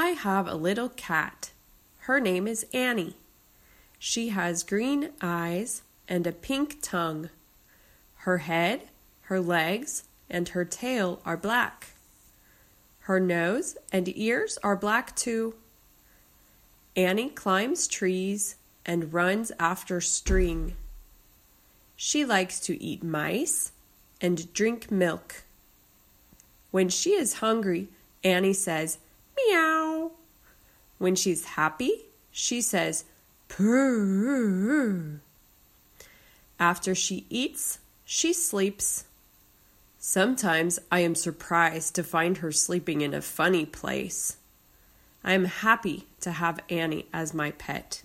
I have a little cat. Her name is Annie. She has green eyes and a pink tongue. Her head, her legs, and her tail are black. Her nose and ears are black too. Annie climbs trees and runs after string. She likes to eat mice and drink milk. When she is hungry, Annie says, meow. When she's happy, she says, purr. After she eats, she sleeps. Sometimes I am surprised to find her sleeping in a funny place. I am happy to have Annie as my pet.